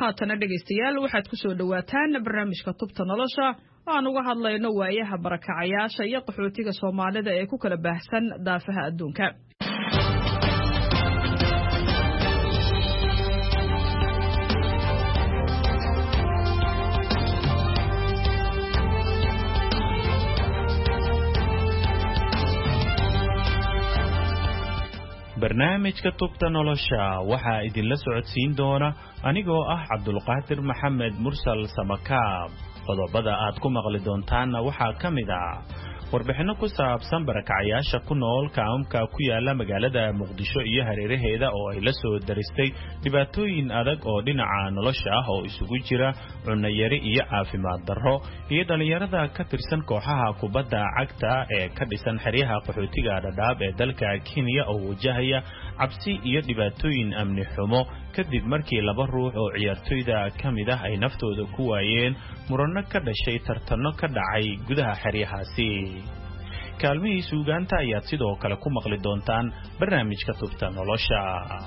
haatana dhegaystayaal waxaad ku soo dhawaataan barnaamijka tubta nolosha aan uga hadlayno waayaha barakacayaasha iyo qaxootiga Soomaalida ee ku kala baahsan daafaha adduunka. barnaamijka tubta nolosha waxaa idinla socodsiin doona anigoo ah Cabdulqaadir Maxamed Mursal Samakaab. qodobada aad ku maqli doontaanna waxaa ka mid ah warbixino ku saabsan barakacayaasha ku nool kaamka ku yaala magaalada Muqdisho iyo hareeraheeda oo ay la soo daristay dhibaatooyin adag oo dhinaca nolosha ah oo isugu jira cunno yari iyo caafimaad darro iyo dhalinyarada ka tirsan kooxaha kubadda cagta ee ka dhisan xeryaha qaxootiga Dadaab ee dalka Kenya oo wajahaya cabsi iyo dhibaatooyin amni xumo kadib markii laba ruux oo ciyaartoyda kamid ah ay naftooda ku waayeen murano ka dhashay tartanno ka dhacay gudaha xeryahaasi. kaalmihii suugaanta ayaad sidoo kale ku maqli doontaan barnaamijka tubta nolosha.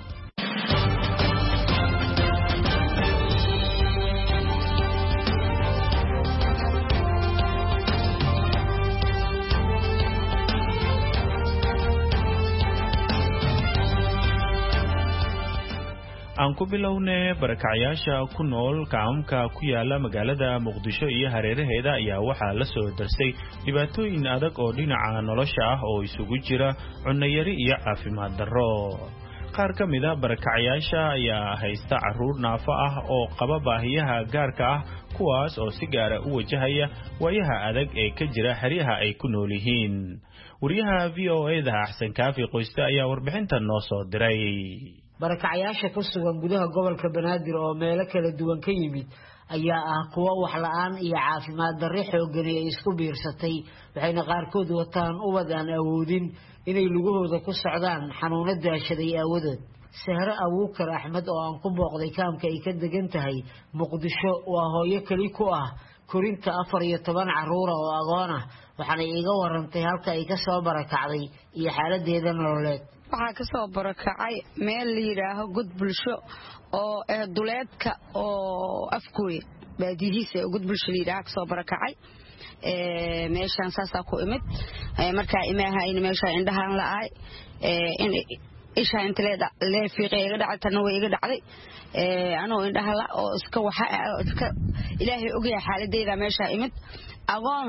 aan ku bilownay barakacayaasha ku nool kaamka ku yaala magaalada Muqdisho iyo hareeraheeda ayaa waxaa la soo darsay dhibaatooyin adag oo dhinaca nolosha ah oo isugu jira cunno yari iyo caafimaad darro. qaar ka mid ah barakacayaasha ayaa haysta caruur naafo ah oo qaba baahiyaha gaarka ah kuwaas oo si gaar ah u wajahaya waayaha adag ee ka jira xeryaha ay ku nool yihiin. wariyaha VOA-da Axsan Kaafi Qoyste ayaa warbixintan noo soo diray. barakacayaasha ku sugan gudaha gobolka Banaadir oo meelo kala duwan ka yimid ayaa ah kuwa wax la'aan iyo caafimaad darro xooggan ay isku biirsatay, waxayna qaarkood wataan ubad aan awoodin inay lugahooda ku socdaan xanuuno daashaday aawadood. Sahre Abuukar Axmed oo aan ku booqday kaamka ay ka degan tahay Muqdisho waa hooyo kali ku ah korinta 14 caruur oo agoon ah, waxaana iiga warantay halka ay ka soo barakacday iyo xaaladeeda nololeed. waxaa ka soo barakacay meel la yiraahdo gud bulsho oo duleedka oo afkooy baadihiisa gud bulsho la yiraahdo ka soo barakacay meeshan saasa ku imid marka imaaha in meesha indhahan la'ay in isha intleeda lee fiiqeega dhactana way iga dhacday anoo indhaha la oo iska waxa iska ilaahay ogeey xaaladeeda meesha imid agoon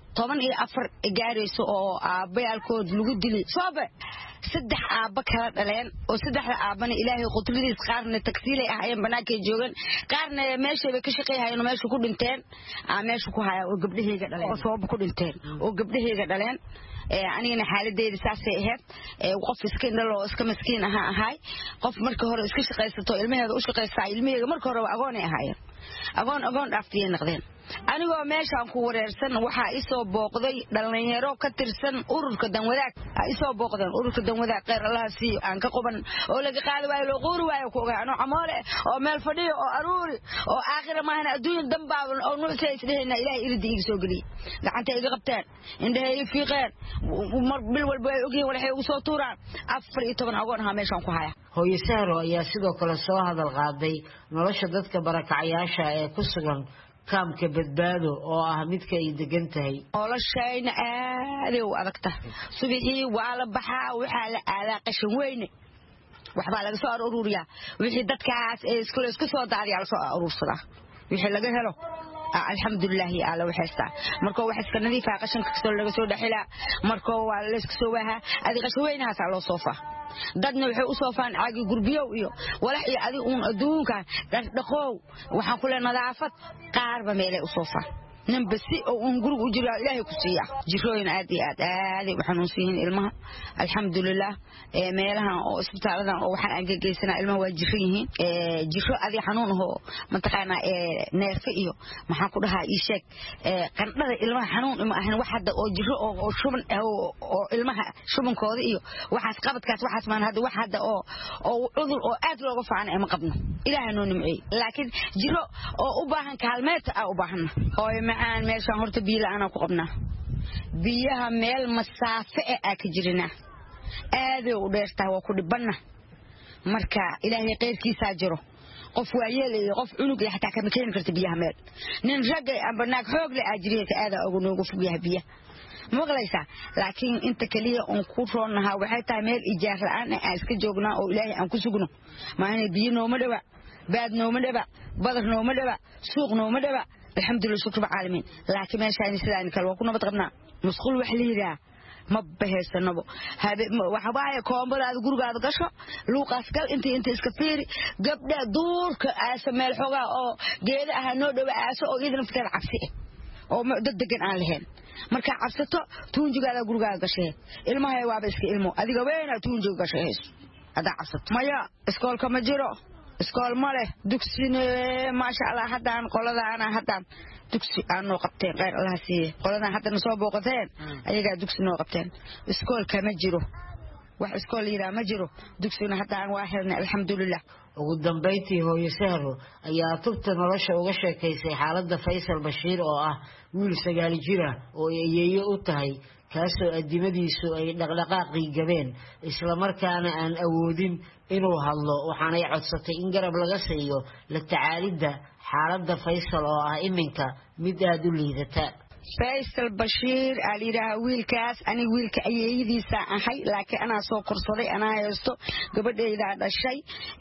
14 gaarayso oo aabayalkood lagu dilay soobe saddex aaba kala dhaleen oo saddexda aabana ilaahay qudradiis qaarna tagsiilay ahayeen banaanka joogan qaarna meesha bay ka shaqeeyayeen meesha ku dhinteen meesha ku haya oo gabdhaheega dhaleen oo sabab ku dhinteen oo gabdhaheega dhaleen anigana xaaladeeda saasay ahayd qof iska indhalo iska miskiin ahay qof markii hore iska shaqeysato ilmaheeda u shaqeysay ilmaheega markii hore agoon ay ahaayeen agoon dhaaftiye noqdeen anigoo meeshaan ku wareersan waxa i soo booqday dhalinyaro ka tirsan ururka danwadaag ay soo booqdeen ururka danwadaag qeyr Allah si aan ka qaban oo laga qaadi waayo loo qoori waayo ku ogaano amoole oo meel fadhiyo oo aruuri oo aakhira maahna adduun dambaaban oo nuuxay isdheena ilaahay iridi iga soo gali gacanta iga qabteen indhahay fiiqeen mar bil walba ay ogeen waxay ugu soo tuuraan 14 agoon ha meeshaan ku haya. hooyo Sahro ayaa sidoo kale soo hadal qaaday nolosha dadka barakacayaasha ee ku sugan kaamka badbaado oo ah midka ay degan tahay. noloshayna aad u adagta subixii waa la baxaa waxa la aadaa qashin weyne waxba laga soo ururiyaa wixii dadkaas ee iska soo daariyaa la soo urursada wixii laga helo alxamdulillah ala waxaysta markoo wax iska nadiif ah qashinka soo laga soo dhaxila markoo waa la iska soo waha adiga qashin weynaha sa loo soofa dadna waxay u soofaan caagi gurbiyo iyo walax iyo adi uun adduunka dhaqoow waxaan ku leenahay nadaafad qaarba meelay u soofaan نبسي أو نقول وجرا إلهي كسيا جرّين عادي عادي وحنوسين إلمها الحمد لله مالها أو اسبتالنا أو حن جيسنا إلمها وجريه جرّ عادي حنون هو منطقنا نافئه ما حنقولها إيشك قرنا إلمها حنون إما إحنا واحد أو جرّ أو شو من أو إلمها شو من كذي واحد قبض كاس واحد من هذا واحد أو عذر أو أدل وقف عن إما قبنا إلهي نونمعي لكن جرّ أو أباهن كلمات أو أباهن هاي معان ماشان هرت بيلا أنا قبنا بيها ميل مسافة أكجرنا هذا ودرته وكل بنا مركا إلهي غير كي ساجره qof waayeel iyo qof cunug iyo xataa kama keeni karto biyaha meel nin rag amba naag xoog leh ajriyada aada ugu noogu fugiyaha biyaha maqlaysaa laakiin inta kaliya on ku roonaha waxay tahay meel ijaar la'aan aan iska joognaa oo ilaahay aan ku sugno maana biyo nooma dhawa baad nooma dhawa badar nooma dhawa suuq nooma dhawa alxamdulillah shukr caalamiin laakiin meeshaan sidaan kale waa ku nabad qabnaa musqul wax liiraa ma bahaysanabo waxa baahay koombadaada gurigaada gasho luuqaas gal inta iska fiiri gabdha duurka aasa meel xogaa oo geeda ah noo dhawa aasa oo idin fitar cabsi oo dad degan aan lahayn marka cabsato tuunjigaada gurigaada gashay ilmaha waaba iska ilmo adiga weena tuunjiga gashay hada cabsato maya iskoolka ma jiro iskool ma leh dugsine ma sha Allah hadaan qoladaana hadaan dugsi aan noo qabteen qeyr Allah siiye qoladan hadda soo booqateen ayaga dugsi noo qabteen iskoolka ma jiro wax iskool yira ma jiro dugsina hadaan waa helnay alxamdulillah ugu dambeyntii hooyo Sahro ayaa tubta nolosha uga sheekaysay xaaladda Faysal Bashiir oo ah wiil 9 jir ah oo ayeeyo u tahay kaasoo adimadiisu ay dhaqdhaqaaqi gabeen isla markaana aan awoodin inuu hadlo waxaana ay codsatay in garab laga siiyo la tacaalida xaaladda Faysal oo ah iminka mid aad u liidata Faysal Bashiir aliiraha wiilkaas ani wiilka ayeeyadiisa ahay laakiin ana soo korsaday ana haysto gabadheeda dhashay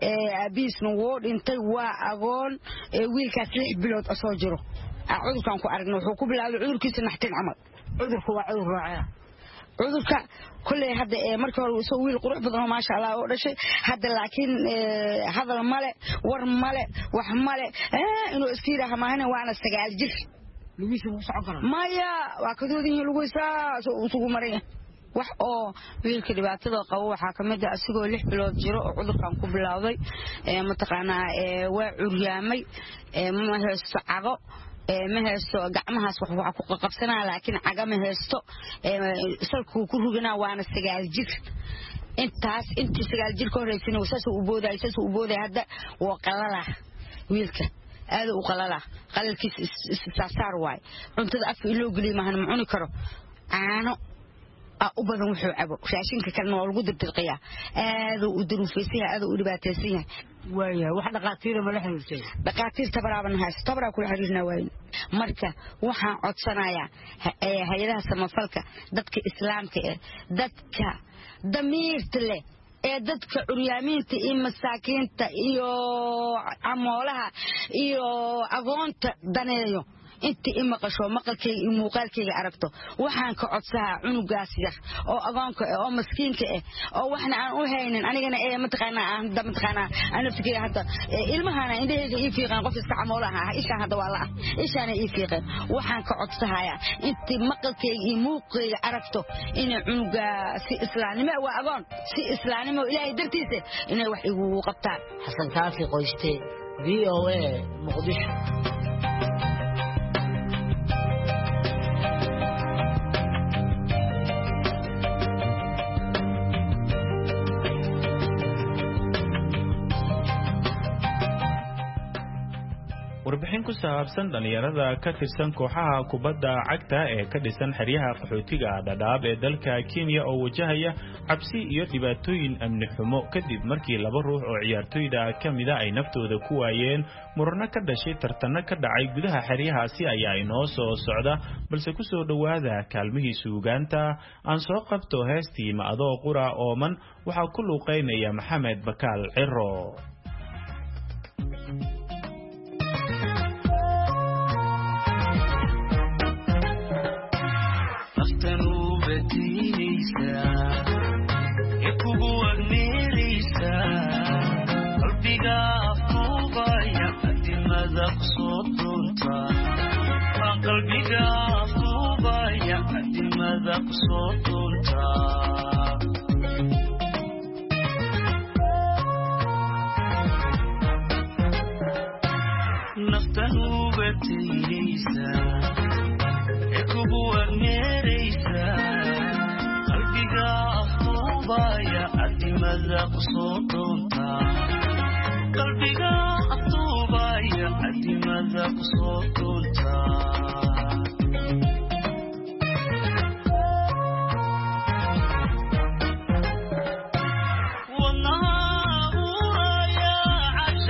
abiisna woo dhintay waa agoon wiilkaas 6 bilood soo jiro cudurkan ku aragno wuxuu ku bilaabay cudurkiisa naxtin camal cudurku waa cudur raaca cudurka kullee hadda markii hore soo wiil qurux badan oo ma sha Allah oo dhashay hadda laakiin hadal male war male wax male inuu iskiiraha maahna waana 9 jir lugiisa uu socon karo maya waa ka doodin lugiisa soo ugu maray wax oo wiilka dhibaatada qabo waxa kamid ah asigoo 6 bilood jiro oo cudurkan ku bilaawday mataqaanaa waa curyaamay ma haysto cago ma haysto gacmahaas wax ku qabsanaa laakiin caga ma haysto salku ku ruganaa waana 9 jir intii 9 jir ka horeysay saasoo u booday hadda waa qalala wiilka aad u qalala qalalkiis saar waay cuntada afka loo galiyo ma cuni karo aano u badan wuxuu cabo raashinka kalena waa lagu dirdirqiyaa aad u duruufaysan aad u dhibaataysan yahay waaya wax dhaqaatiir ma la xiriirtay dhaqaatiir tabaraaban haysto tabara ku xiriirna waay marka waxaan codsanayaa hay'adaha samafalka dadka islaamka dadka damiirta leh dadka curyaamiinta iyo masaakiinta iyo amoolaha iyo agoonta daneeyo inta imaqasho maqalkay iyo muuqaalkayga aragto waxaan ka codsadaa cunugaas yar oo agoonka oo maskiinka oo waxna aan u haynin anigana mataqaanaa aan fikir hadda ilmahana indhahayga ii fiiqan qof iska amoolaha ishaan hadda waa la ishaana ii fiiqan waxaan ka codsanayaa inta maqalkayga iyo muuqaalkayga aragto in cunuga si islaamnimo waa agoon si islaamnimo ilaahay dartiisa inay wax igu qabtaan xasan kaafi qoyste VOA Muqdisho warbixin ku saabsan dhalinyarada ka tirsan kooxaha kubadda cagta ee ka dhisan xeryaha qaxootiga Dadaab ee dalka Kenya oo wajahaya cabsi iyo dhibaatooyin amni xumo kadib markii 2 ruux oo ciyaartooyda kamida ay naftooda ku waayeen murano ka dhashay tartanno ka dhacay gudaha xeryahaasi ayaa inoo soo socda balse ku soo dhawaada kaalmihii suugaanta aan soo qabto heestii ma adoo qura ooman waxa ku luuqeynaya Maxamed Bakaal Ciro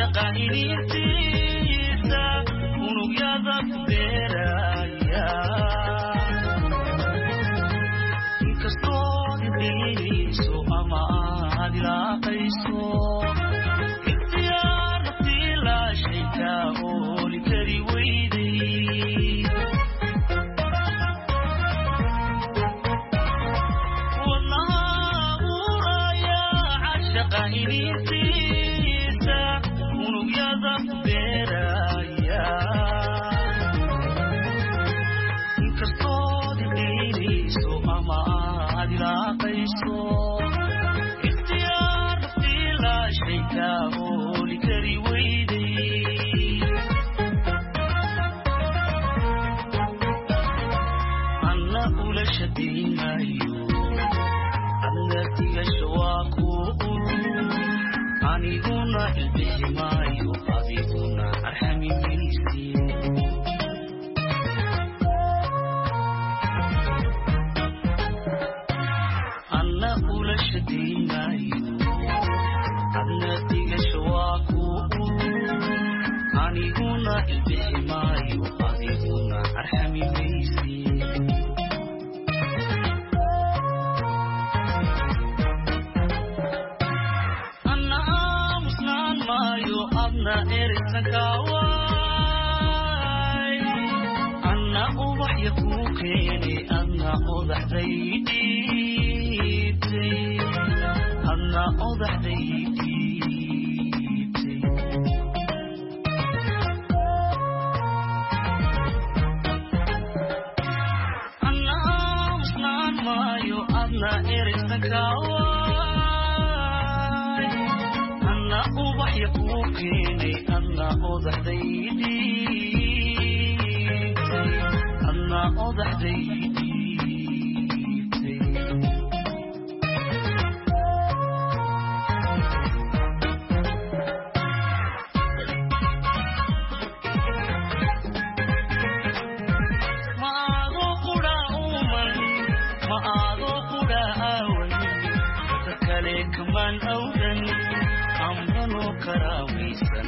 shaqayntiisa unugyada beeraya inkastoo idhiiso ama aad ilaaqayso ikhtiyaar naftii la shayka ooli kari weyday shaqayntiisa unugyada beeraya inkastoo idhiiso ama aad ilaaqayso ikhtiyaar naftii la shayka ooli kari weyday anna ula shadiimayo adna tigasho waa kuu aniguna ilbiximaayo adiguna arxami maysi anna ula shadiimayo adna tigasho waa kuu aniguna ilbiximaayo adiguna arxami maysi adna erisakaaway anna ubaxya kuu keene adna odaxdaydhiibtay adna odaxdaydhiibtay anna aamusnaan maayo adna erisakaaway anna ubaxya kuu keene adna odaxdaydhiibtay adna odaxdaydhiibtay ma aadoo qudha uman ma aadoo qudha aawan dadka kale kamaan awdan amranoo karaawaysan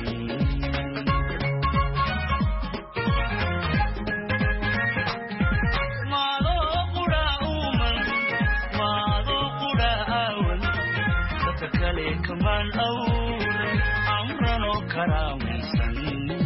kamaan awdan amranoo karaawaysan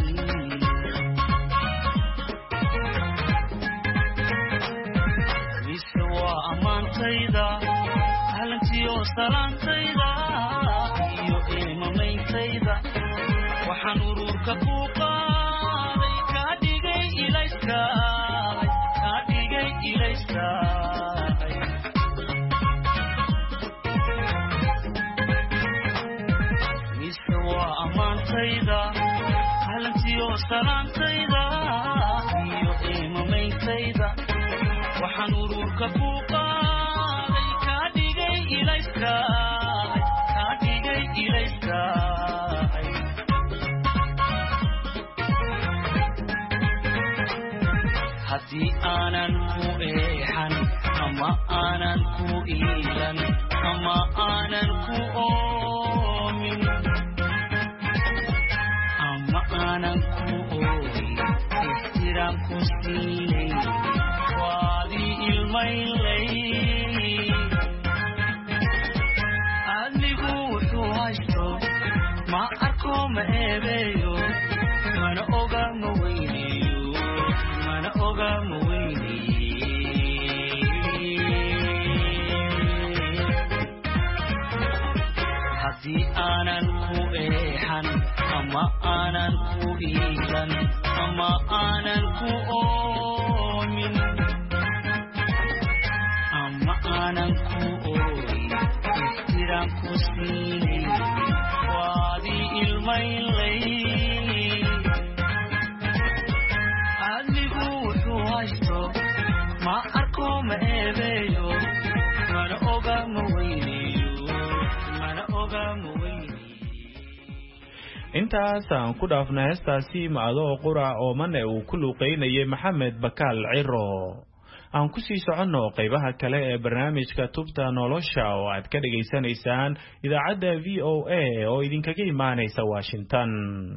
mise waa ammaantayda halantiyo salaantayda iyo eemameyntayda waxaan ururka ku qaaday kaa dhigay ilayskaay kaa dhigay ilayskaay ammaantayda halantiyo salaantayda iyo eemameyntayda waxaan ururka ku qaaday kaa dhigay ilayskaay kaa dhigay ilayskaay haddii aanan ku eexan ama aanan ku iilan ama aanan ku oomin aanan ku ooy ixtiraam ku siinay waadii ilmaynlay adnigu wuxuu haysto ma arko ma eebeeyo mana oga ma weyneeyo mana oga ma weyneeyo haddii aanan ku eexan ama aanan ku iilan ama aanan ku oomin ama aanan ku ooy ixtiraam ku siinay waadii ilmaynlay adnigu wuxuu haysto ma arko ma eebeeyo mana oga ma weyneeyo mana oga ma weyneeyo intaas aan ku dhaafna heestaasi macdoo qura oo mane uu ku luuqeynayay maxamed bakaal ciro aan ku sii soconno qaybaha kale ee barnaamijka tubta nolosha oo aad ka dhageysanaysaan idaacadda VOA oo idinkaga imaanaysa Washington.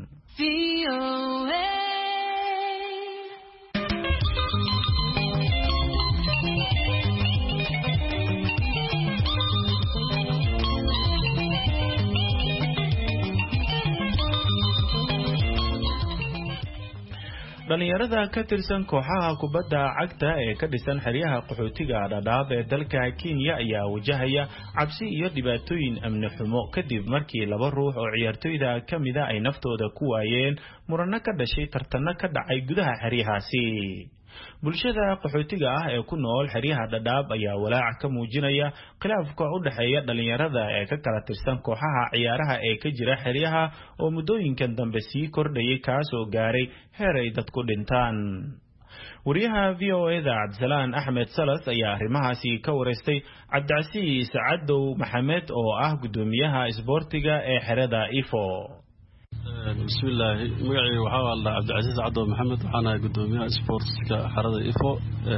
dhalinyarada ka tirsan kooxaha kubadda cagta ee ka dhisan xeryaha qaxootiga Dadaab ee dalka Kenya ayaa wajahaya cabsi iyo dhibaatooyin amni xumo kadib markii laba ruux oo ciyaartoyda kamida ay naftooda ku waayeen murano ka dhashay tartano ka dhacay gudaha xeryahaasi. bulshada qaxootiga ah ee ku nool xeryaha Dadaab ayaa walaac ka muujinaya khilaafka u dhaxeeya dhalinyarada ee ka kala tirsan kooxaha ciyaaraha ee ka jira xeryaha oo muddooyinkan dambe sii kordhayay kaas oo gaaray heer ay dadku dhintaan. wariyaha VOA-da Cabdisalaan Axmed Salas ayaa arrimahaasi ka wareystay Cabdicasiis Cadow Maxamed oo ah gudoomiyaha isboortiga ee xerada Ifo. بسم الله مقعي وحاول عبد العزيز عدو محمد وحنا قدوميها سبورتسكا حرد إيفو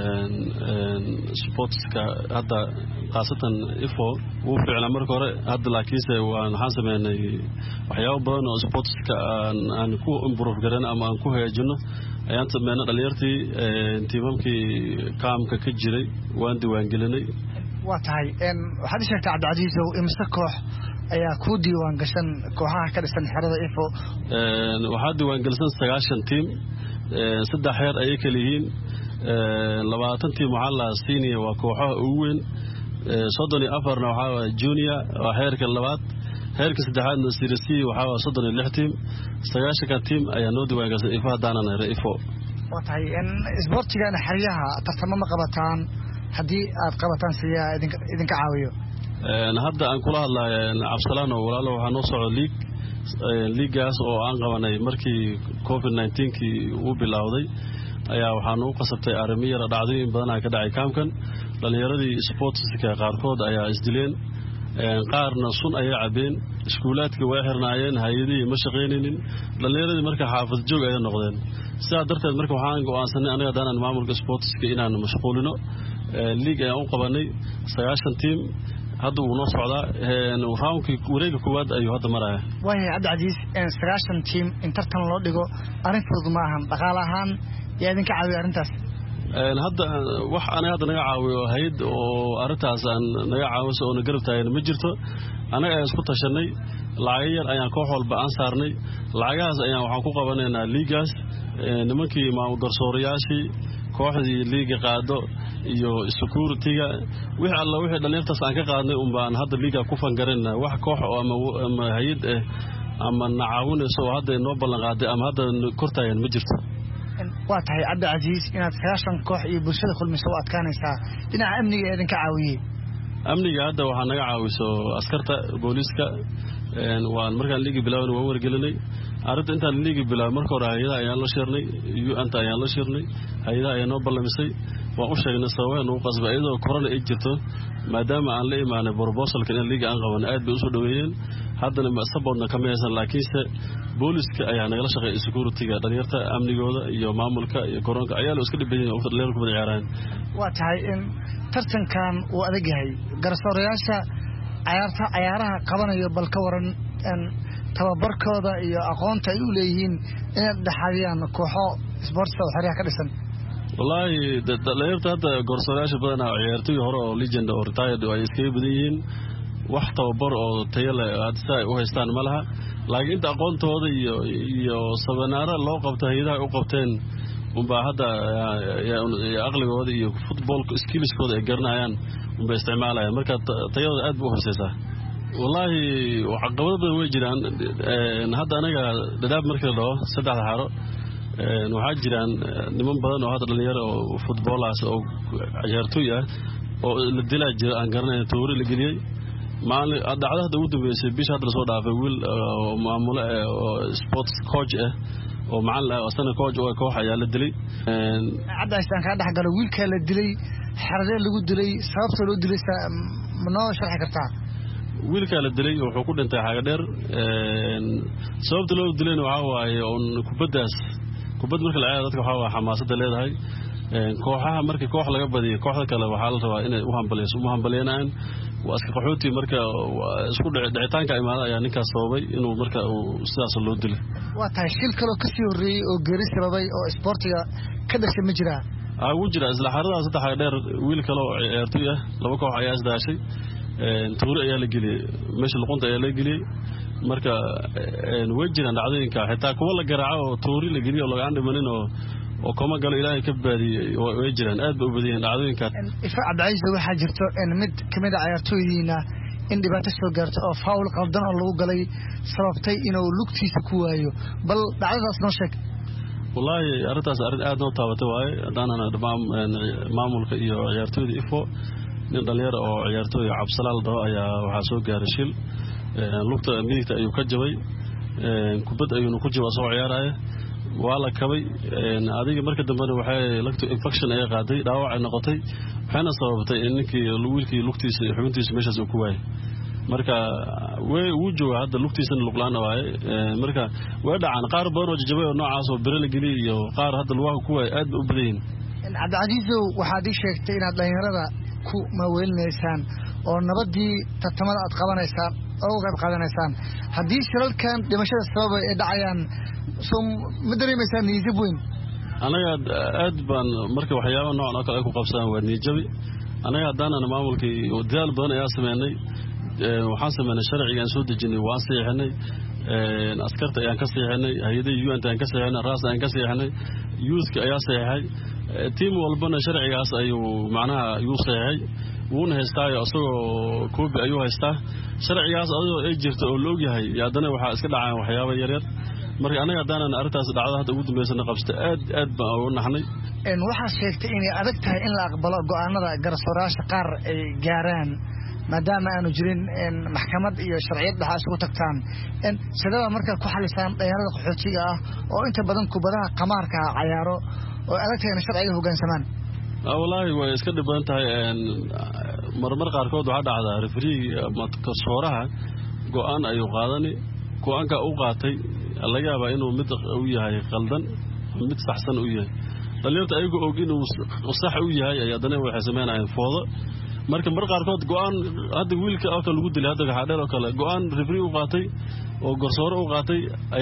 سبورتسكا هذا خاصة إيفو وفعلا مركورة هذا لاكيسة ونحاسب أن وحياة بدن سبورتسكا أن كو إمبروف جرنا أما أن كو هي جنة أيام تبنا دليرتي انتمام كي كام ككجري واندي وانجلني واتهاي هذا شيء عبد العزيز ومسكوح ayaa ku diiwaan gashan kooxaha ka dhisan xerada Ifo waxaa diiwaan galsan 9 team saddex heer ay kala yihiin 20 team waxa la siinay waa kooxaha ugu weyn 34 waxa waa junior waa heerka labaad heerka saddexaadna Serie C waxa waa 36 team 9 team ayaa noo diiwaan galsan Ifo hadana Ifo waatahay isboortiga xeryaha tartamo ma qabataan hadii aad qabataan siyaa idinka caawiyo hadda aan kula hadlayo Cabdisalaan oo walaalo waxa noo socdo liigaas oo aan qabanay markii COVID-19 kii uu bilowday ayaa waxa noo qasabtay arrimiyada dhacdooyin badan ka dhacay kaamkan dhalinyaradii sportska qaarkood ayaa isdileen qaarna sun ayaa cabeen iskuulaadka way xirnaayeen hay'adihii ma shaqeynaynin dhalinyaradii marka xaafad joog ay noqdeen sidaa darteed marka waxaan go'aansanay aniga daanan maamulka sportska inaan mashquulino liig ayaan u qabanay 9 team hadda uu noo socdaa roundkii wareega koowaad ayuu hadda maraya waaya Cabdicasiis 9 team in tartan loo dhigo arrin fudud ma ahan dhaqaale ahaan yaa idinka caawiyo arrintaas hadda wax anaga hadda naga caawiyo hay'ad oo arrintaas aan naga caawiso oo garab taagna ma jirto anaga ayaan isku tashanay lacag yar ayaan koox walba aan saarnay lacagahaas ayaan waxaan ku qabanaynaa liigaas nimankii maamul garsoorayaashii kooxdii liiga qaado iyo security-ga wixii alla wixii dhalintaas aan ka qaadnay baan hadda liiga ku fangareena wax koox ama hay'ad ama nacaawinayso hadda noo ballan qaaday ama hadda kortaayan ma jirto waa tahay Cabdicasiis inaad 9 koox iyo bulshada kulmiso oo adkaanaysaa dhinaca amniga ee idinka caawiyay amniga hadda waxa naga caawiso askarta booliska waan markaan liiga bilaawna waan wargelinay arrinta intaan liiga bilaaway marka hore hay'adaha ayaan la shirnay UN-ta ayaan la shirnay hay'adaha ayaan noo ballamisay waan u sheegnay sababta uu qasbay iyadoo corona ay jirto maadaama aan la imaanay proposalka in liiga aan qaban aad bay u soo dhaweeyeen haddana ma sababna kama haysan laakiinse booliska ayaa nagala shaqeeyay security-ga dhalinyarta amnigooda iyo maamulka iyo koronka ayaa la iska dhibayeen oo dhalinyarku wada ciyaaraan waa tahay in tartankan uu adag yahay garsoorayaasha ciyaaraha qabanayo bal ka waran tababarkooda iyo aqoonta ay u leeyihiin inay dhaxayaan kooxo sports oo xariiq ka dhisan wallahi dhalinyarta hadda garsoorayaasha badan oo ciyaartoy hore oo legend oo retired ay iska badan yihiin wax tababar oo tayo leh hadda ay u haystaan ma laha laakiin inta aqoontooda iyo sabanaara loo qabtay hay'adaha u qabteen hadda aqligooda iyo football skillskooda ay garanayaan isticmaalayaan marka tayada aad u hooseysa wallahi waxa qabada way jiraan hadda anaga Dadaab markii la dhaho saddex xaro waxa jiraan niman badan oo hadda dhalinyaro oo footballers oo ciyaartoy ah oo la dilaa jira aan garanay toori la geliyay maalin dhacdada ugu dambeysay bisha hadda soo dhaafay wiil maamule oo sports coach ah oo macallin ah asana coach oo koox ayaa la dilay Cabdicasiis ka dhaxgalo wiilka la dilay xarade lagu dilay sababta loo dilay ma noo sharxi kartaa wiilka la dilay wuxuu ku dhintay xaga dheer sababta loo dilayna waxa waaye oo kubad marka la ciyaaro dadka waxa xamaasada leedahay kooxaha markii koox laga badiyo kooxda kale waxaa la rabaa inay u hambalyeynayaan waa iska qaxooti marka isku dhicitaanka imaada ayaa ninkaas sababay inuu marka uu sidaas loo dilay waa tahay shil kale oo ka sii horreeyay oo geeri sababay oo isboortiga ka dhashay ma jiraa wuu jira isla xaradaha saddex dheer wiil kale oo ciyaartoy ah laba koox ayaa isdaashay tuure ayaa la geliyey meesha luqunta ayaa la geliyey marka way jiraan dhacdooyinka xitaa kuwa la garaaco oo tuuri la geliyo oo lagaan dhimanin oo koma galo ilaahay ka baadiyey way jiraan aad ba u badan yihiin dhacdooyinkaas ifa cabdicaiis waxaa jirto mid kamid a ciyaartooydiina in dhibaato soo gaarto oo faul qaldan oo lagu galay sababtay inuu lugtiisa ku waayo bal dhacdadaas noo sheeg wallaahi arrintaas arrin aad noo taabatay waaye haddaanana maamulka iyo ciyaartooyda ifo nin dhalinyara oo ciyaartooy cabsalaal dhaho ayaa waxaa soo gaaray shil lugta midigta ayuu ka jabay kubad ayuuna ku jaba soo ciyaaraya waa la kabay adiga marka dambena waxay lagto infection ay qaaday dhaawac ay noqotay waxayna sababtay in ninkii wiilkii lugtiisa iyo xubintiisa meeshaas uu ku waayay marka wuu jooga hadda lugtiisana luglaan waaye marka way dhacaan qaar badan oo jajabay oo noocaas oo bere la geliyay iyo qaar hadda lugaha ku waayay aad u badan yihiin cabdicasiisow waxaad ii sheegtay inaad dhalinyarada ku maaweelinaysaan oo nabadii tartamada aad qabanaysaan oo qayb qaadanaysaan haddii shilalkan dhimashada sababa ay dhacayaan soo ma dareemaysaan niyajab weyn anaga aad baan marka waxyaaba noocan oo kale ay ku qabsadaan waa niyajabi anaga haddaanana maamulkii dadaal badan ayaa sameynay waxaan sameynay sharcigaan soo dejinay waan saxiixinay askarta ayaan ka saxiixinay hay-adaha UN ayaan ka saxiixinay raas ayaan ka saxiixinay youthka ayaa saxiixay tiim walbana sharcigaas ayuu macnaha yuu saxiixay wuuna haystaayo isagoo koobi ayuu haystaa sharcigaas adoo ay jirto oo la ogyahay haddana waxaa iska dhacaan waxyaaba yaryar marka anaga haddaanan arrintaas dhacdo hadda ugu dambaysana qabsta aad baan ugu naxnay waxaad sheegtay inay adag tahay in la aqbalo go'aanada garsoorayaasha qaar ay gaaraan maadaama aanu jirin maxkamad iyo sharciyad dhaxa isugu tagtaan sidaba markaa ku xalisaan dhalinyarada qaxootiga ah oo inta badan kubadaha qamaarka cayaaro oo adag tahay in sharciga hoggaansamaan wallaahi way iska dhib badan tahay marmar qaarkood waxaa dhacdaa refrii ama garsooraha go'aan ayuu qaadani go'aanka u qaatay laga yaabaa inuu mid u yahay qaldan mid saxsan u yahay dhalinyarta ayagu og inuu sax u yahay ay haddana waxay samaynayaan foodo marka mar qaarkood go'aan hadda wiilka oo kale lagu dilay hadda xaadheer oo kale go'aan refrii u qaatay oo garsoore u qaatay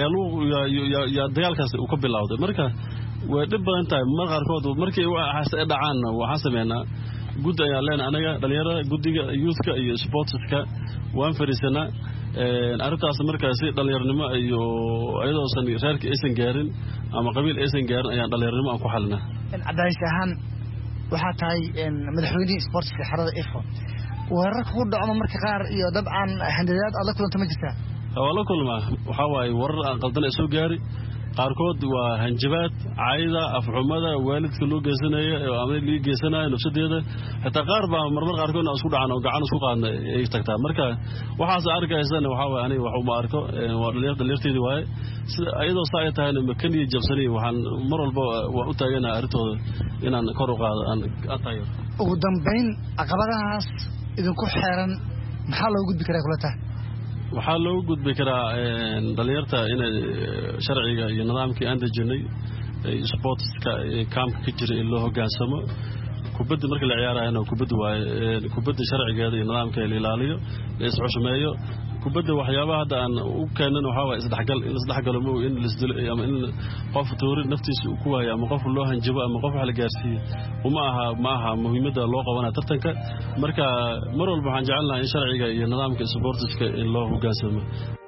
ayaa dagaalkaas uu ka bilowday marka way dhib badan tahay mar qaarkood markii ay dhacaan waxaan sameynaa guddi ayaan leenahay anaga dhalinyarada guddiga youthka iyo sportska waan fariisanaa arrintaas markaa si dhalinyarnimo iyo ayadoosan reerka aysan gaarin ama qabiil aysan gaarin ayaan dhalinyarnimo aan ku xalinaa cabdicaiis ahaan waxaa tahay madaxweynihii sportska xarada ifo weerarka ku dhacmo marka qaar iyo dabcan handadaad aad la kulanta ma jirtaa waa la kulmaa waxaa waaye warar aan qaldan ay soo gaari qaarkood waa hanjabaad caayda afxumada waalidka loo geysanayo ama lii geysanayo nafsadeeda xitaa qaar baa marmar qaarkood isku dhacan oo gacan isku qaadna ay tagtaa marka waxaas arkaysana waxaa waaye aniga wax uma arko waa dhalinyarteedii waaye sida ayadoo saa ay tahayna makaniya jabsani waxaan mar walba waan u taaganaha arrintooda inaan kor u qaado aan taageero ugu dambayn caqabadahaas idinku xeeran maxaa loo gudbi karaa kula tahay waxaa loogu gudbi karaa dhalinyarta inay sharciga iyo nidaamkii aan dejinay sportska kaamka ka jira in loo hoggaansamo kubadda marka la ciyaarayana kubadda waaye kubadda sharcigeeda iyo nidaamkeeda la ilaaliyo la isxushmeeyo kubadda waxyaabaha hadda aan u keenan waxaa waaye isdhexgal in isdhexgalo ma in lisdilo ama in qof toori naftiisa uu ku waayo ama qof loo hanjabo ama qof wax la gaarsiiyo ma aha muhiimadda loo qabanaya tartanka marka mar walba waxaan jecelnahay in sharciga iyo nidaamka sportiska in loo hoggaansamo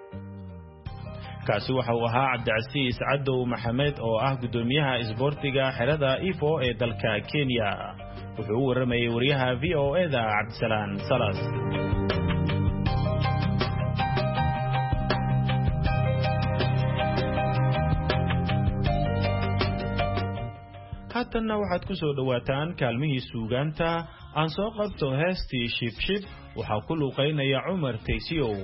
kaasi waxa uu ahaa cabdicasiis cadow maxamed oo ah gudoomiyaha isboortiga xerada ifo ee dalka Kenya wuxuu u waramayay wariyaha VOA-da Cabdisalaan Salas haatanna waxaad ku soo dhawaataan kaalmihii suugaanta aan soo qabto heestii shibshib waxaa ku luuqaynaya Cumar Taysiyow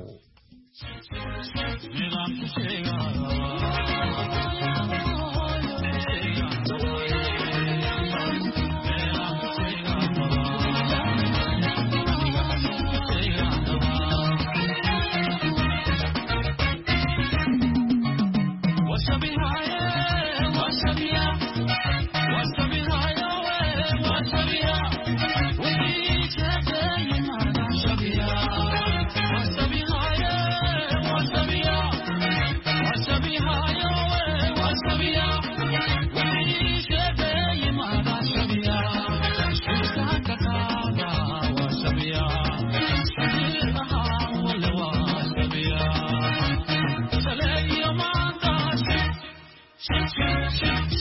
What's up behind?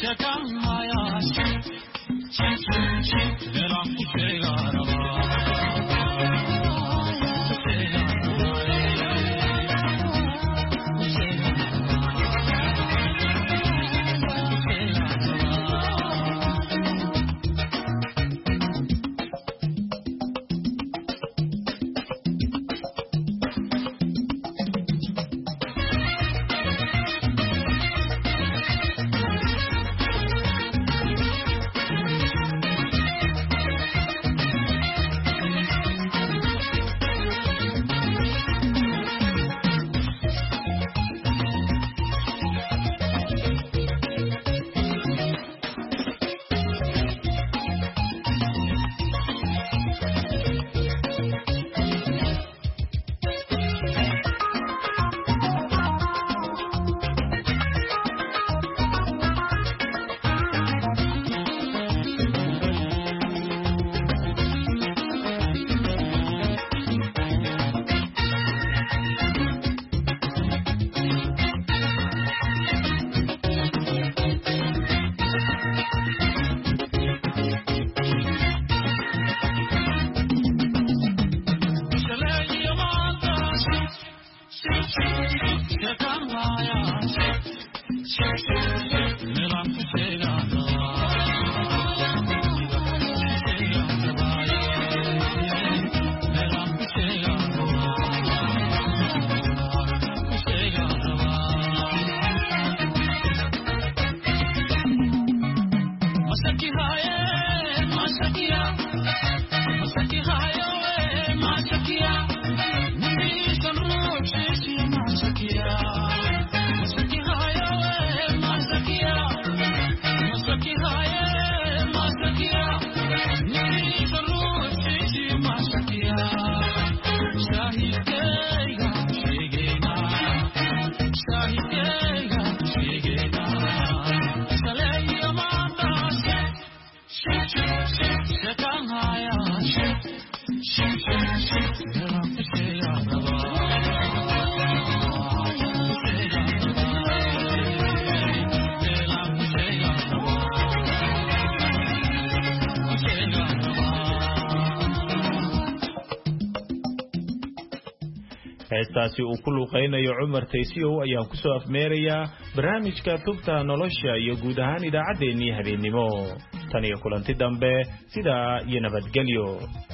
heestaasi uu ku luuqaynayo Cumar Taysiyow ayaan ku soo afmeerayaa barnaamijka tubta nolosha iyo guud ahaan idaacadeennii habeenimo tan iyo kulanti dambe sidaa iyo nabadgelyo.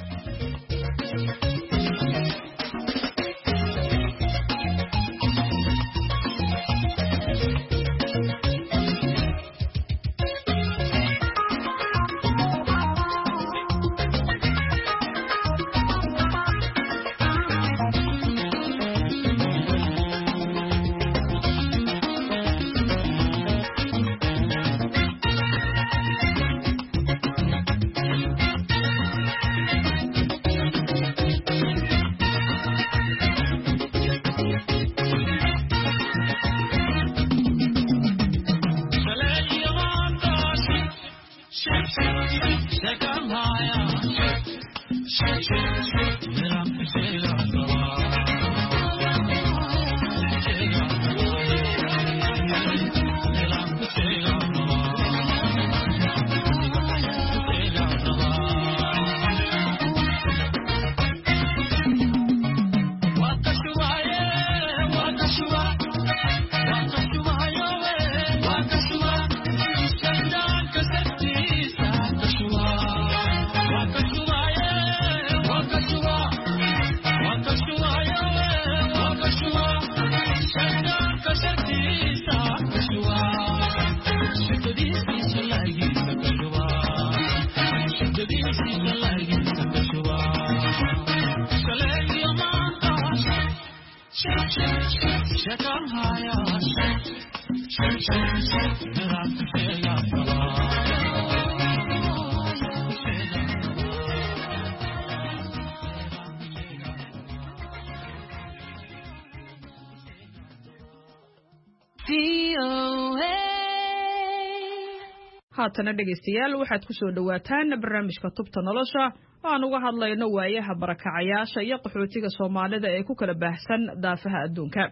haatana dhegaystayaal waxaad ku soo dhawaataan barnaamijka tubta nolosha oo aan uga hadlayno waayaha barakacayaasha iyo qaxootiga Soomaalida ee ku kala baahsan daafaha adduunka.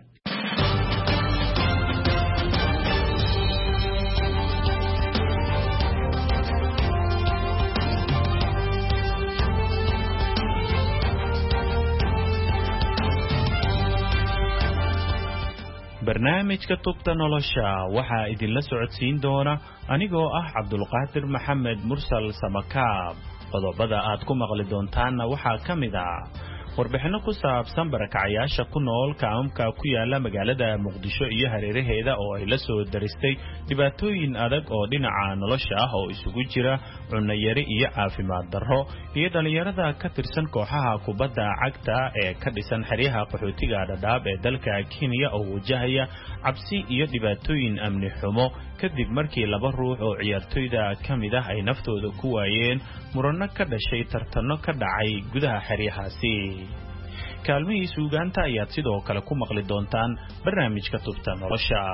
barnaamijka tubta nolosha waxaa idinla socodsiin doona anigoo ah Cabdulqaadir Maxamed Mursal Samakaab. qodobada aad ku maqli doontaanna waxaa ka mid ah warbixino ku saabsan barakacayaasha ku nool kaamka ku yaala magaalada Muqdisho iyo hareeraheeda oo ay la soo daristay dhibaatooyin adag oo dhinaca nolosha ah oo isugu jira cunno yari iyo caafimaad darro iyo dhalinyarada ka tirsan kooxaha kubadda cagta ee ka dhisan xeryaha qaxootiga Dadaab ee dalka Kenya oo wajahaya cabsi iyo dhibaatooyin amni xumo kadib markii laba ruux oo ciyaartoyda ka mid ah ay naftooda ku waayeen murano ka dhashay tartano ka dhacay gudaha xeryahaasi. kaalmihii suugaanta ayaad sidoo kale ku maqli doontaan barnaamijka tubta nolosha.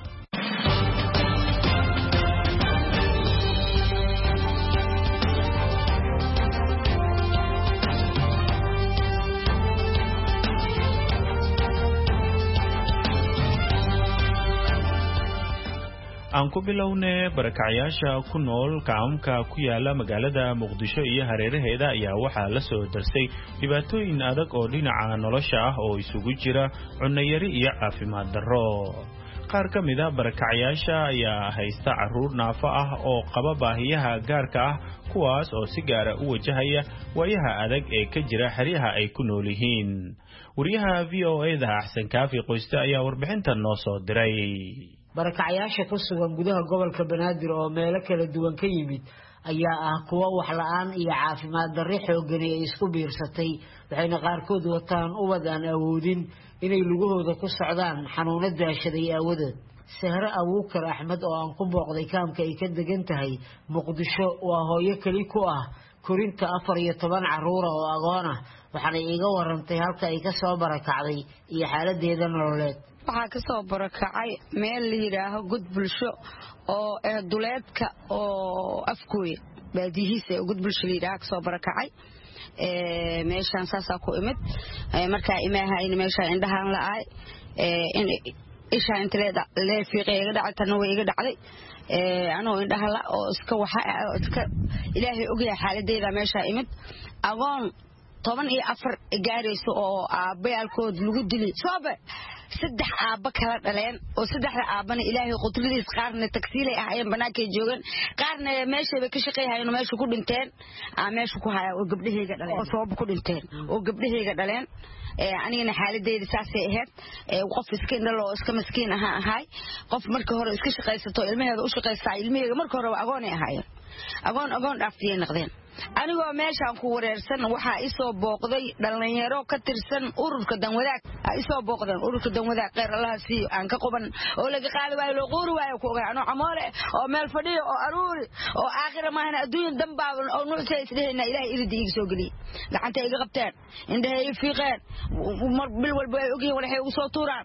aan ku bilownay barakacayaasha ku nool kaamka ku yaala magaalada Muqdisho iyo hareeraheeda ayaa waxaa la soo darsay dhibaatooyin adag oo dhinaca nolosha ah oo isugu jira cunno yari iyo caafimaad darro. qaar ka mid ah barakacayaasha ayaa haysta caruur naafo ah oo qaba baahiyaha gaarka ah kuwaas oo si gaar ah u wajahaya waayaha adag ee ka jira xeryaha ay ku nool yihiin. wariyaha VOA-da Axsan Kaafi Qoyste ayaa warbixintan noo soo diray. barakacayaasha ku sugan gudaha gobolka Banaadir oo meelo kala duwan ka yimid ayaa ah kuwa wax la'aan iyo caafimaad darro xooggan ay isku biirsatay waxayna qaarkood wataan ubad aan awoodin inay lugahooda ku socdaan xanuuno daashaday aawadood. Sahra Abuukar Axmed oo aan ku booqday kaamka ay ka degan tahay Muqdisho waa hooyo kali ku ah korinta 14 caruur oo agoon ah waxaana iiga warantay halka ay ka soo barakacday iyo xaaladeeda nololeed. waxaa ka soo barakacay meel la yiraaho gud bulsho oo duleedka oo afkooy baadihiisa gud bulsho la yiraaho ka soo barakacay meeshan saasa ku imid marka imaaha in meesha indhahan la'ay in isha intaleeda leefiqeega dhactana way iga dhacday anoo indhaha la oo iska waxa iska ilaahay ogahay xaaladeeda meesha imid agoon 14 gaarayso oo aabayalkood lagu dilay soobe saddex aaba kala dhaleen oo saddexda aabana ilaahay qudradiis qaarna tagsiilay ahayeen banaanka joogan qaarna meesha ka shaqeeyayeen meesha ku dhinteen meesha ku haya oo gabdhahayga dhaleen oo sabab ku dhinteen oo gabdhahayga dhaleen anigana xaaladeeda saasay ahayd qof iska indhalo iska miskiin ahay qof markii hore iska shaqeysato ilmaheeda u shaqeystaa ilmaheega markii hore agoon ay ahaayeen agoon dhaafiyay noqdeen anigoo meeshaan ku wareersan waxa i soo booqday dhalinyaro ka tirsan ururka danwadaag ay soo booqdeen ururka danwadaag qeyr Allah si aan ka qaban oo laga qaadi waayo loo qoori waayo ku ogaano amoole oo meel fadhiyo oo aruuri oo aakhira maahna adduun dambaaban oo nuucay isdheena ilaahay iridi iga soo gali gacanta iga qabteen indhahay fiiqeen mar bil walba ay ogeen waxay ugu soo tuuraan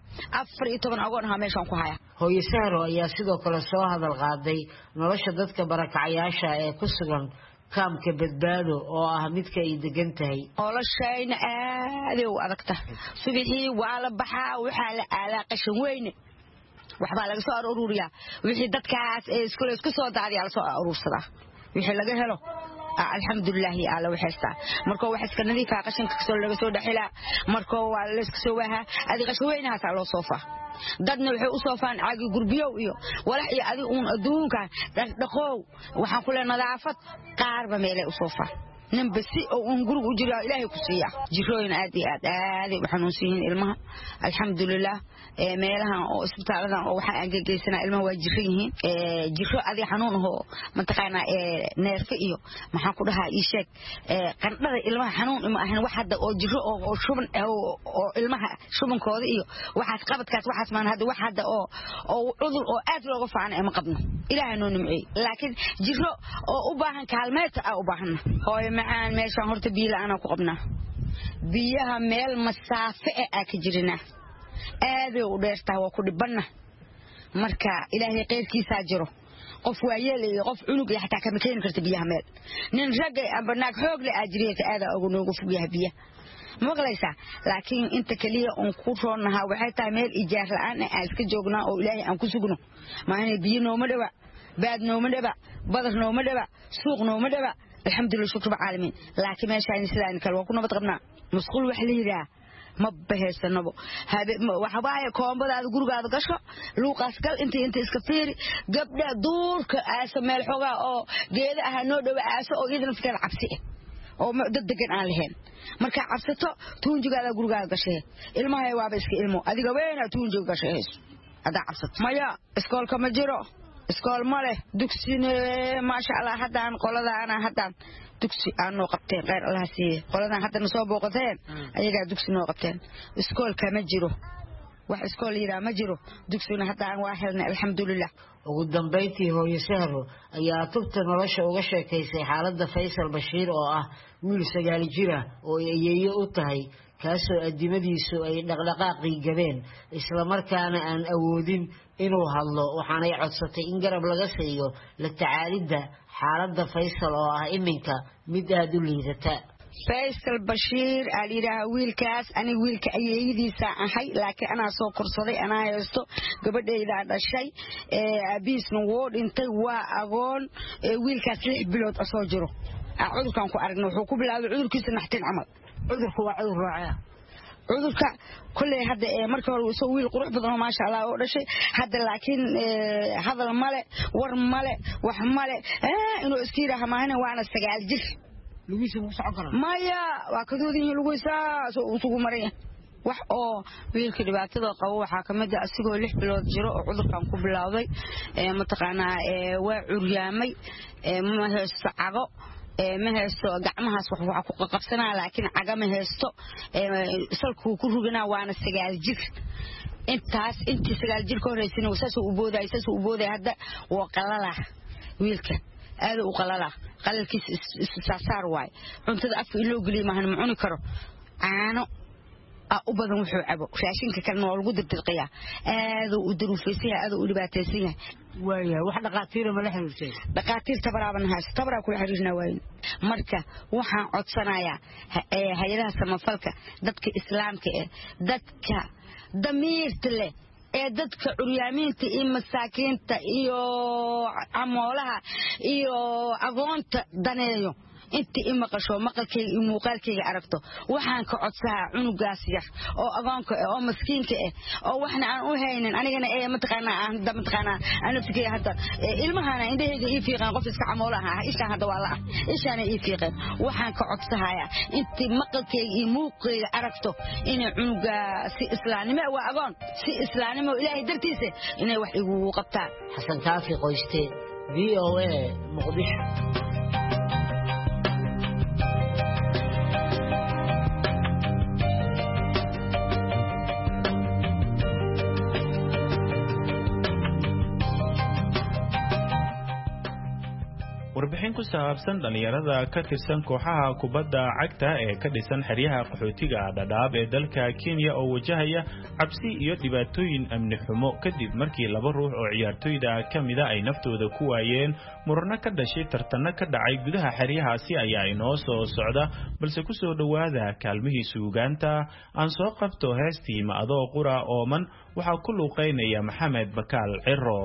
14 agoon ha meeshaan ku haya. hooyo Sahro ayaa sidoo kale soo hadal qaaday nolosha dadka barakacayaasha ee ku sugan kaamka badbaado oo ah midka ay degan tahay. noloshayna aad u adagta subixii waa la baxaa waxa la aalaa qashin weyne waxba laga soo ururiyaa wixii dadkaas ee iska soo daadiyaa la soo urursada wixii laga helo alxamdulillah ala waxaysta markoo wax iska nadiif ah qashinka soo laga soo dhaxila markoo waa la iska soo waha adi qashin weynaha taa loo soofa dadna waxay u soofaan caagi gurbiyo iyo walax iyo adi uun adduunka dhaqow waxaan ku leenahay nadaafad qaarba meelay u soofaan nin basi oo uun guriga u jira ilaahay ku siiya jirooyin aad iyo aad waxaan u siihin ilmaha alxamdulillah meelahan oo isbitaaladan oo waxa aan geeysana ilmaha waa jiran yihiin jiro adi xanuun oo mataqaana neerfa iyo maxaan ku dhahaa ii sheeg qandhada ilmaha xanuun ima ahan wax hadda oo jiro oo shuban oo ilmaha shubankooda iyo waxaas qabadkaas waxaas maan hadda wax hadda oo cudur oo aad looga faanay ma qabno ilaahay noo nimcay laakiin jiro oo u baahan kaalmeed u baahan hooyo macaan meeshaan horta biyo la'aan ku qabnaa biyaha meel masaafe ah ka jirina aad u dheertaa waa ku dhibanna marka ilaahay qeyrkiisa jiro qof waa yeelay qof cunug iyo xataa kama keen karta biyaha meel nin rag amba naag xoog leh ajriyay aad ugu noogu fugiyaha biyaha maqlaysa laakiin inta kaliya on ku roonaha waxay tahay meel ijaar la'aan ah iska joognaa oo ilaahay aan ku sugno maana biyo nooma dhawa baad nooma dhawa badar nooma dhawa suuq nooma dhawa alxamdulillah shukr baa caalamiin laakiin meeshaan sidaan kale waa ku nabad qabnaa musqul wax leeyahay ma bahaysanabo waxa waaye koombadaada gurigaada gasho luuqaas gal inta iska fiiri gabdha duurka aasa meel xogaa oo geeda ah noo dhow aasa oo idin iska cabsi oo dad degan aan lahayn marka cabsato tuunjigaada gurigaada gashay ilmaha waaba iska ilmo adiga weena tuunjiga gashay ada cabsato maya iskoolka ma jiro iskool ma leh dugsina ma sha Allah hadaan qoladaana hadaan dugsi aan noo qabteen qeyr Allah siiye qoladan hadana soo booqateen ayaga dugsi noo qabteen iskoolka ma jiro wax iskool yira ma jiro dugsina hadaan waa helnay alxamdulillah ugu dambeyntii hooyo Sahro ayaa tubta nolosha uga sheekaysay xaaladda Faysal Bashiir oo ah wiil 9 jir ah oo ayeeyo u tahay kaasoo adimadiisu ay dhaqdhaqaaqi gabeen isla markaana aan awoodin inuu hadlo waxaanay codsatay in garab laga siiyo la tacaalida xaaladda Faysal oo ah iminka mid aad u liidata Faysal Bashiir aliraha wiilkaas ani wiilka ayeeyadiisa ahay laakiin ana soo korsaday ana haysto gabadheeda dhashay abiisna woo dhintay waa agoon wiilkaas 6 bilood soo jiro cudurkan ku aragna wuxuu ku bilaabay cudurkiisa naxtin camal cudurku waa cudur raaca cudurka kullee hadda markii hore soo wiil qurux badan ma sha Allah oo dhashay hadda laakiin hadal male war male wax male inuu iskiiraha maahna waana 9 jir lugiisa uu socon karo maya waa kadoodin lugiisa soo ugu maray wax oo wiilka dhibaatada qabo waxa kamid ah asigoo 6 bilood jiro oo cudurkan ku bilaawday mataqaanaa waa curyaamay ma haysto cago ma haysto gacmahaas wax ku qabsanaa laakiin caga ma haysto salku ku ruganaa waana 9 jir intii 9 jir ka horeysay wasaas u booday hadda waa qalala wiilka aad u qalala qalalkiis saar waay cuntada afka loo galiyo ma han cuni karo caano u badan wuxuu cabo raashinka kalena waa lagu dirdirqiyaa aad u duruufaysan aad u dhibaataysan waaya wax dhaqaatiir ma la xiriirtay dhaqaatiir tabara ku xiriirna waay marka waxaan codsanayaa hay'adaha samafalka dadka islaamka dadka damiirta leh dadka curyaamiinta iyo masaakiinta iyo amoolaha iyo agoonta daneeyo inta imaqasho maqalkayga iyo muuqaalkayga aragto waxaan ka codsadaa cunugaas yar oo agoonka oo maskiinka oo waxna aan u haynin anigana mataqaanaa ana fikay hadda ilmahana indhahayga ii fiiqan qof iska amoolaha isha hadda waa la ishana ii fiiqan waxaan ka codsanayaa inta maqalkayga iyo muuqaalkayga aragto inay cunugaas si islaamnimo waa agoon si islaamnimo ilaahay dartiisa inay wax igu qabtaan xasan kaafi qoyste VOA Muqdisho warbixin ku saabsan dhalinyarada ka tirsan kooxaha kubadda cagta ee ka dhisan xeryaha qaxootiga Dadaab ee dalka Kenya oo wajahaya cabsi iyo dhibaatooyin amni xumo kadib markii 2 ruux oo ciyaartoyda kamida ay naftooda ku waayeen murano ka dhashay tartan ka dhacay gudaha xeryahaasi ayaa inoo soo socda balse ku soo dhawaada kaalmihii suugaanta aan soo qabto heestii ma adoo qura ooman waxa ku luuqeynaya Maxamed Bakaal Ciro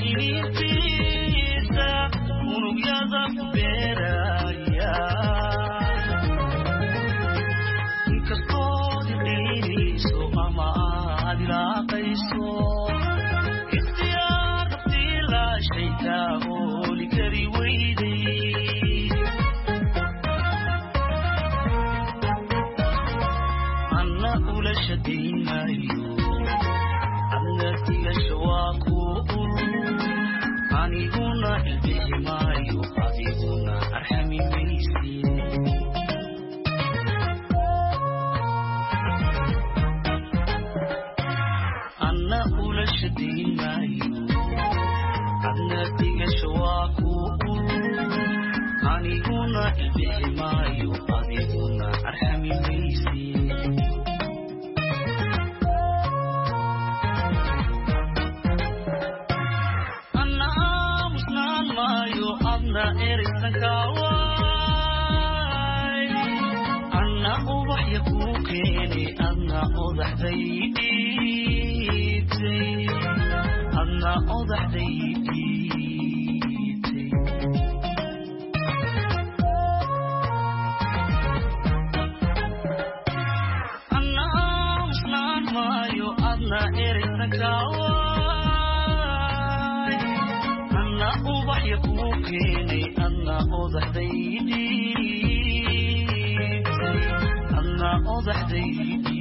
initiisa unugyada ku beeraya inkastoo diqayso ama aad ilaaqayso ikhtiyaar naftii laashaytaa ooli kari weyday anna ula shadiimayo adnatiga shawaaku aniguna ilbiximaayo adiguna arxami maysi anna ula shadiimayo adnatiga shawaaku aniguna ilbiximaayo adiguna arxami maysi أنا أوضح يكوكيني أنا أوضح ذيديتي أنا أوضح ذيديتي أنا مسلان مايو أنا إرسك أنا أوضح يكوكيني أنا أوضح ذيديتي أنا أوضح ذيديتي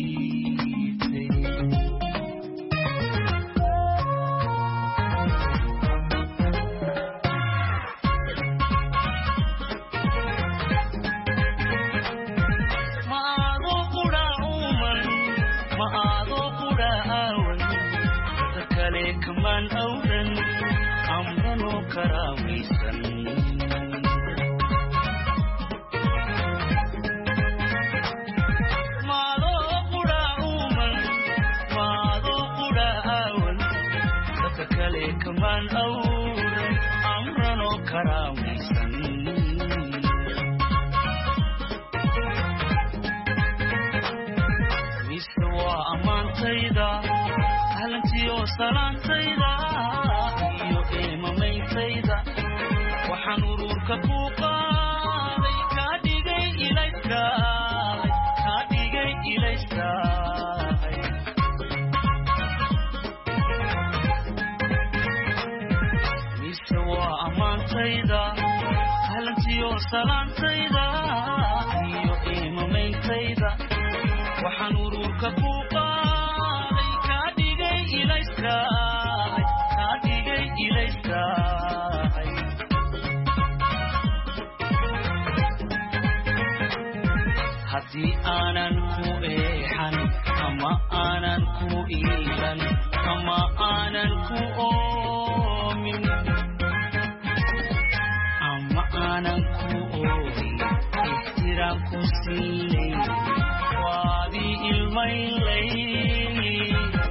ما أذوق عوما ما أذوق أول تكليك من أولا أمرا كراويسا كمان أولا أمرا كراويسا مستوى أمان سيدا هلنتي وصلان سيدا يو إمامي سيدا وحنورك فوقا كاديجي إليك كاديجي إليك هلنتي وصلان سيدا يو إمامي سيدا وحنورك فوقا كاديجي إليك كاديجي إليك هدي أنا كوئحن أما أنا كوئيلن أما أنا كوئومن أنا كوئي احترام كسيني وادي الميلي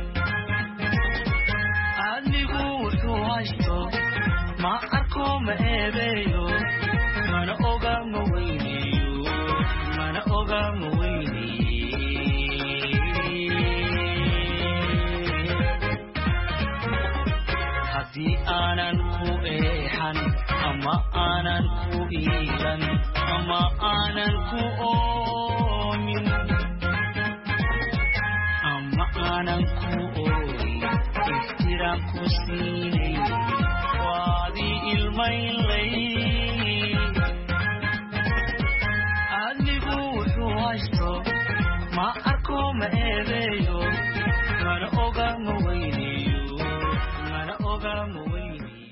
أدلقو وحواشتو ما أركو مهبيو من أوغا موينيو من أوغا مويني هدي أنا كوئيحن أما أنا كوئيلن أما أنا كوئومن أما أنا كوئي احترام كسيني وادي الميلي أدلقو وحواشتو ما أركو مهبيو من أوغا موينيو من أوغا مويني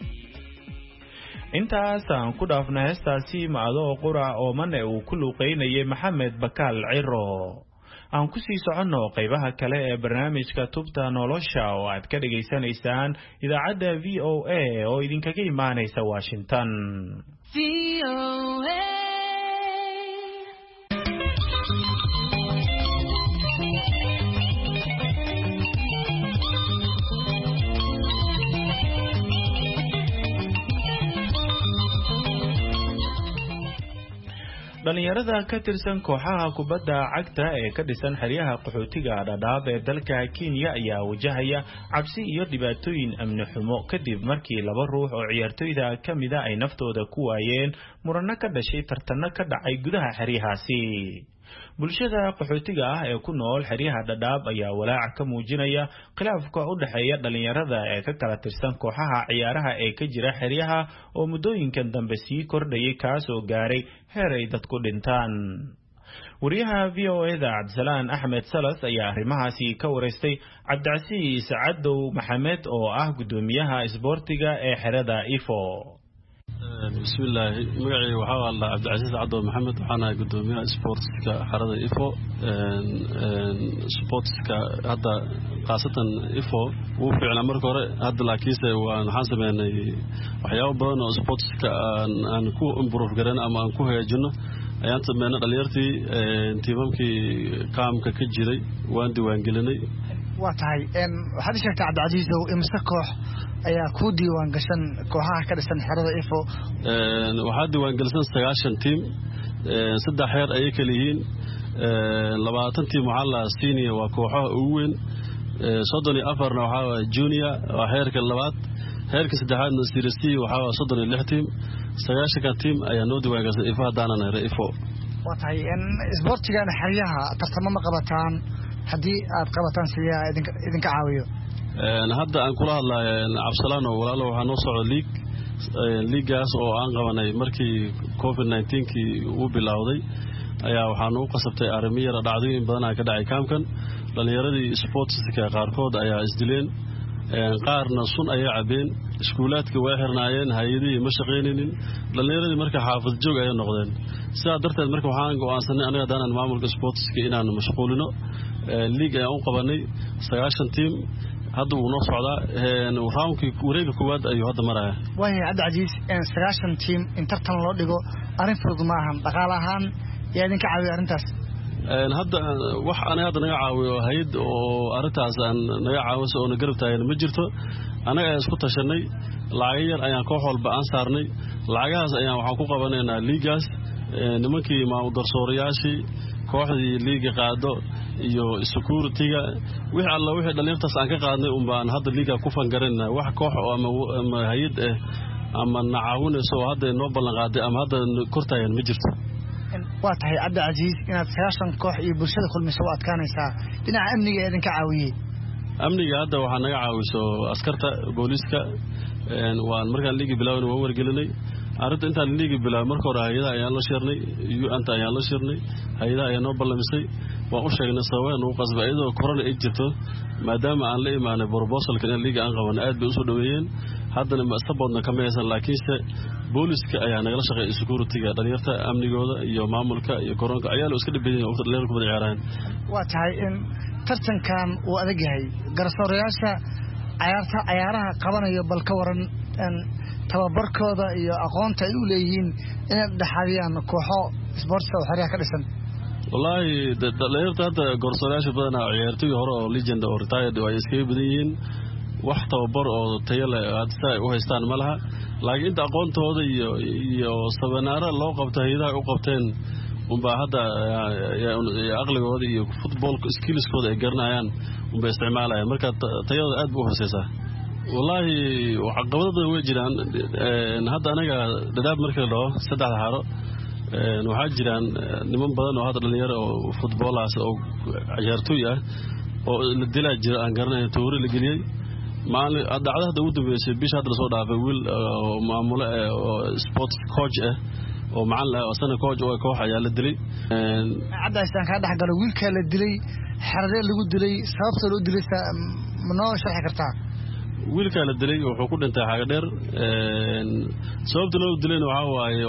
intaas aan ku dhaafna heestaasi macdoo qura oo mane uu ku luuqeynayay maxamed bakaal ciro aan ku sii soconno qaybaha kale ee barnaamijka tubta nolosha oo aad ka dhageysanaysaan idaacadda VOA oo idinkaga imaanaysa Washington. VOA dhalinyarada ka tirsan kooxaha kubadda cagta ee ka dhisan xeryaha qaxootiga Dadaab ee dalka Kenya ayaa wajahaya cabsi iyo dhibaatooyin amni xumo kadib markii laba ruux oo ciyaartoyda kamid ah ay naftooda ku waayeen murano ka dhashay tartan ka dhacay gudaha xeryahaasi. bulshada qaxootiga ah ee ku nool xeryaha Dadaab ayaa walaac ka muujinaya khilaafka u dhaxeeya dhalinyarada ee ka kala tirsan kooxaha ciyaaraha ee ka jira xeryaha oo muddooyinkan dambe sii kordhayay kaas oo gaaray heer ay dadku dhintaan. wariyaha VOA-da Cabdisalaan Axmed Salas ayaa arrimahaasi ka wareystay Cabdicasiis Cadow Maxamed oo ah gudoomiyaha isboortiga ee xerada Ifo. بسم الله مقعي وحاول عبد العزيز عبد محمد وحنا قدومي سبورتس كحرده إيفو سبورتس هذا خاصة إيفو وفعلا مرة هذا العكيسة وأنا حاسب يعني وحياة بدنا سبورتس كأن كو إمبروف قرنا أما أن كو هي جنة أيام تبنا قليرتي انتبام كي كام ككجري وأندي وانجلني واتهاي إن هذا شيء عبد العزيز وإمسكه ayaa ku diiwaan gashan kooxaha ka dhisan xerada Ifo waxa diiwaan galsan 9 team saddex heer ay kala yihiin 20 team waxa la senior waa kooxaha ugu weyn 34 waxa waa junior waa heerka labaad heerka saddexaadna series C waxa waa 36 team 9 team ayaa noo diiwaan galsan Ifo hadana Ifo waatahay in isboortigan xeryaha tartamo ma qabataan hadii aad qabataan siyaa idinka caawiyo hadda aan kula hadlayo Cabsalaan oo walaalo waxa noo socdo liigaas oo aan qabanay markii COVID-19 kii uu bilowday ayaa waxaan u qasabtay arrimiyada dhacdooyin badan ka dhacay kaamkan dhalinyaradii sportska qaarkood ayaa isdileen qaarna sun ay cabeen iskuulaadka way xirnaayeen hay'adii ma shaqeynaynin dhalinyaradii marka xaafad joog ay noqdeen sidaa darteed marka waxaan go'aansanay aniga daanan maamulka sportska inaan mashquulino liig ay u qabanay 9 team hadda uu noo socdaa roundkii wareegga koowaad ayuu hadda maraya way Cabdicasiis 9 team in tartan loo dhigo arrin fudud ma ahan dhaqaale ahaan yaa idinka caawiyo arrintaas hadda wax anaga hadda naga caawiyo hay'ad oo arrintaas aan naga caawiso oo garab taagan ma jirto anaga isku tashanay lacag yar ayaan koox walba aan saarnay lacagahaas ayaan waxaan ku qabanaynaa liigaas nimankii maamul garsoorayaashii kooxdii liiga qaado iyo security-ga wixii alla wixii dhalinyartaas aan ka qaadnay baan hadda liiga ku fangareynaa wax koox ama hay'ad ama nacaawinayso hadda noo ballan qaaday ama hadda kortaayan ma jirto waa tahay Cabdicasiis inaad 9 koox iyo bulshada kulmiso waa adkaanaysaa dhinaca amniga ee idinka caawiyay amniga hadda waxa naga caawiso askarta booliska waan markaan liiga bilaaway waan wargelinay arrinta intaan liiga bilaaway marka hore hay'adaha ayaan la shirnay UN ayaan la shirnay hay'adaha ayaan noo ballamisay waan u sheegnay sababta uu qasbay iyadoo corona ay jirto maadaama aan la imaanay proposalka in liiga aan qaban aad bay u soo dhaweeyeen haddana ma sababna kama haysan laakiinse booliska ayaa nagala shaqeeyay security-ga dhalinyarta amnigooda iyo maamulka iyo koronka ayaa loo iska dhibayay oo dhalinyarada ku ciyaaraan waa tahay in tartankan uu adag yahay garsoorayaasha ciyaaraha qabanayo bal ka waran tababarkooda iyo aqoonta ay u leeyihiin inay dhaxaliyaan kooxo sportska oo xeryaha ka dhisan wallahi dhalinyarta hadda garsoorayaasha badan ciyaartoy hore oo legend oo retired oo ay iska badan yihiin wax tababar oo tayo leh hadda u haystaan malaha laakiin inta aqoontooda iyo sabanaara loo qabto hay'adaha u qabteen baa hadda aqligooda iyo football skillskooda ay garanayaan bay isticmaalayaan marka tayada aad buu hooseysaa wallahi waxa qabadada way jiraan hadda anaga Dadaab markii loo saddex haro waxa jiraan niman badan oo hadda dhalinyaro oo footballers oo ciyaartoy ah oo la dilaa jira aan garanayn toori la geliyay maalin dhacdada ugu dambeysay bisha hadda soo dhaafay wiil maamule sports coach oo macallin ah oo sana coach oo koox ayaa la dilay Cabdicasiis ka dhaxgalo wiilka la dilay xaradee lagu dilay sababta loo dilay ma noo sharxi kartaa wiilka la dilay wuxuu ku dhintay xaga dheer sababta loo dilayna waxa waaye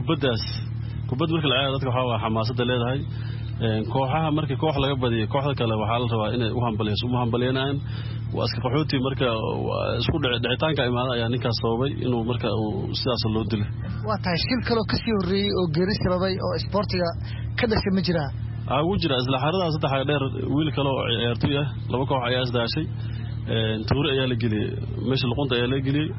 kubad marka la ciyaaro dadka waxa waa xamaasada leedahay kooxaha markii koox laga badiyo kooxda kale waxa la rabaa inay u hambalyeeyaan waa iska qaxooti marka isku dhicitaanka imaada ayaa ninkaas sababay inuu marka sidaas loo dilay waa tahay shil kale oo ka sii horeeyay oo geeri sababay oo sportiga ka dhashay ma jira ugu jira isla xarada saddex dheer wiil kale oo ciyaartoy ah laba koox ayaa isdaashay tuure ayaa la geliyay meesha luqunta ayaa la geliyay